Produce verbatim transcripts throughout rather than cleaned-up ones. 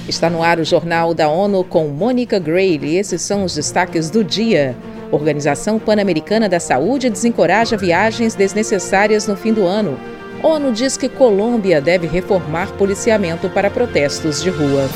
Está no ar o Jornal da ONU com Mônica Gray e esses são os destaques do dia. Organização Pan-Americana da Saúde desencoraja viagens desnecessárias no fim do ano. ONU diz que Colômbia deve reformar policiamento para protestos de rua.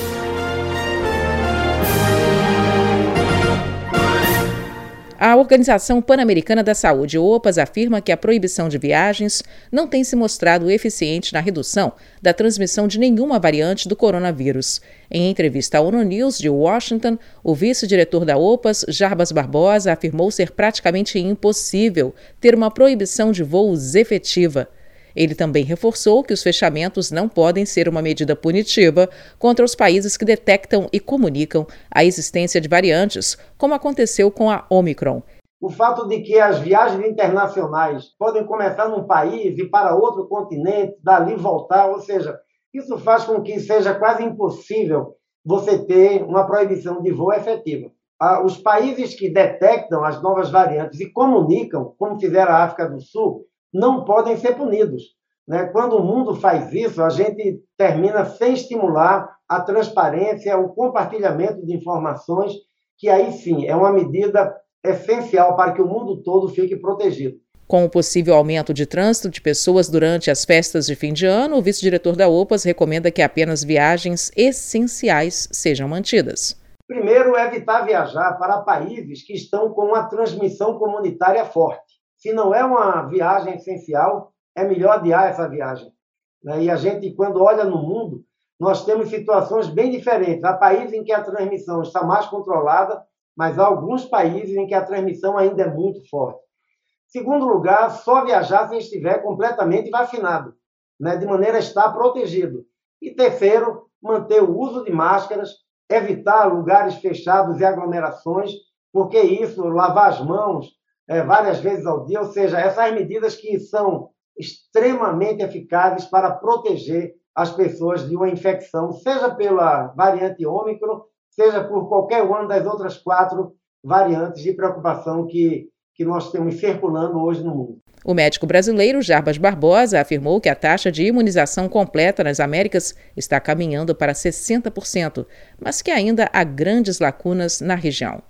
A Organização Pan-Americana da Saúde, OPAS, afirma que a proibição de viagens não tem se mostrado eficiente na redução da transmissão de nenhuma variante do coronavírus. Em entrevista à ONU News de Washington, o vice-diretor da OPAS, Jarbas Barbosa, afirmou ser praticamente impossível ter uma proibição de voos efetiva. Ele também reforçou que os fechamentos não podem ser uma medida punitiva contra os países que detectam e comunicam a existência de variantes, como aconteceu com a Omicron. O fato de que as viagens internacionais podem começar num país e para outro continente, dali voltar, ou seja, isso faz com que seja quase impossível você ter uma proibição de voo efetiva. Os países que detectam as novas variantes e comunicam, como fizeram a África do Sul, não podem ser punidos. Né? Quando o mundo faz isso, a gente termina sem estimular a transparência, o compartilhamento de informações, que aí sim é uma medida essencial para que o mundo todo fique protegido. Com o possível aumento de trânsito de pessoas durante as festas de fim de ano, o vice-diretor da OPAS recomenda que apenas viagens essenciais sejam mantidas. Primeiro, evitar viajar para países que estão com uma transmissão comunitária forte. Se não é uma viagem essencial, é melhor adiar essa viagem. E a gente, quando olha no mundo, nós temos situações bem diferentes. Há países em que a transmissão está mais controlada, mas há alguns países em que a transmissão ainda é muito forte. Segundo lugar, só viajar se estiver completamente vacinado, né, de maneira a estar protegido. E terceiro, manter o uso de máscaras, evitar lugares fechados e aglomerações, porque isso, lavar as mãos, É, várias vezes ao dia, ou seja, essas medidas que são extremamente eficazes para proteger as pessoas de uma infecção, seja pela variante Ômicron, seja por qualquer uma das outras quatro variantes de preocupação que, que nós temos circulando hoje no mundo. O médico brasileiro Jarbas Barbosa afirmou que a taxa de imunização completa nas Américas está caminhando para sessenta por cento, mas que ainda há grandes lacunas na região.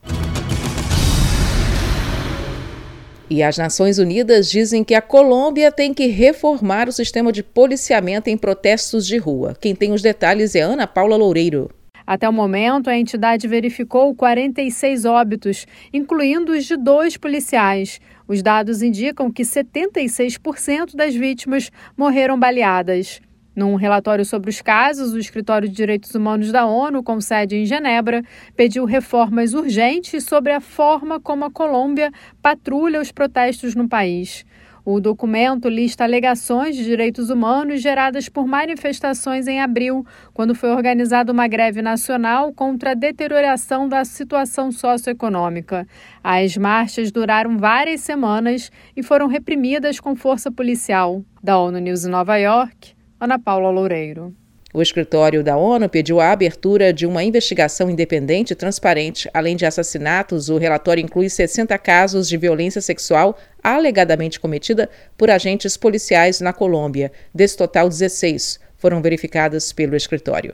E as Nações Unidas dizem que a Colômbia tem que reformar o sistema de policiamento em protestos de rua. Quem tem os detalhes é Ana Paula Loureiro. Até o momento, a entidade verificou quarenta e seis óbitos, incluindo os de dois policiais. Os dados indicam que setenta e seis por cento das vítimas morreram baleadas. Num relatório sobre os casos, o Escritório de Direitos Humanos da ONU, com sede em Genebra, pediu reformas urgentes sobre a forma como a Colômbia patrulha os protestos no país. O documento lista alegações de direitos humanos geradas por manifestações em abril, quando foi organizada uma greve nacional contra a deterioração da situação socioeconômica. As marchas duraram várias semanas e foram reprimidas com força policial. Da ONU News em Nova York, Ana Paula Loureiro. O escritório da ONU pediu a abertura de uma investigação independente e transparente. Além de assassinatos, o relatório inclui sessenta casos de violência sexual alegadamente cometida por agentes policiais na Colômbia. Desse total, dezesseis foram verificadas pelo escritório.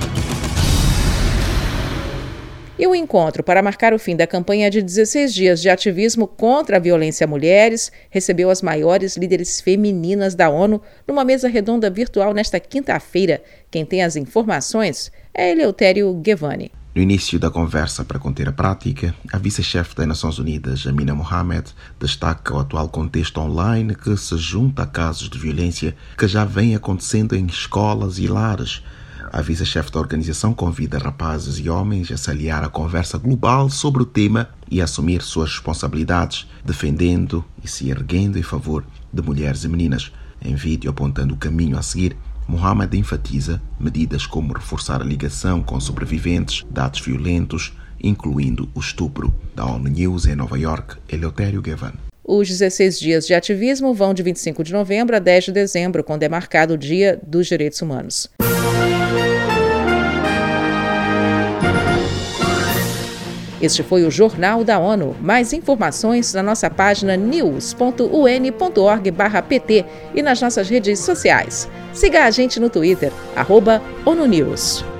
E o encontro para marcar o fim da campanha de dezesseis dias de ativismo contra a violência a mulheres recebeu as maiores líderes femininas da ONU numa mesa redonda virtual nesta quinta-feira. Quem tem as informações é Eleutério Gevani. No início da conversa para conter a prática, a vice-chefe das Nações Unidas, Amina Mohamed, destaca o atual contexto online que se junta a casos de violência que já vem acontecendo em escolas e lares. A vice-chefe da organização convida rapazes e homens a se aliar à conversa global sobre o tema e a assumir suas responsabilidades, defendendo e se erguendo em favor de mulheres e meninas. Em vídeo apontando o caminho a seguir, Mohamed enfatiza medidas como reforçar a ligação com sobreviventes de atos violentos, incluindo o estupro. Da ONU News em Nova York, Eleutério Gevani. Os dezesseis dias de ativismo vão de vinte e cinco de novembro a dez de dezembro, quando é marcado o Dia dos Direitos Humanos. Este foi o Jornal da ONU. Mais informações na nossa página news ponto u n ponto org barra p t e nas nossas redes sociais. Siga a gente no Twitter, arroba ONU News.